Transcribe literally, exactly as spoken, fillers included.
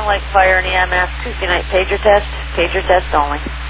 Lake Fire and E M S, Tuesday night pager test, pager test only.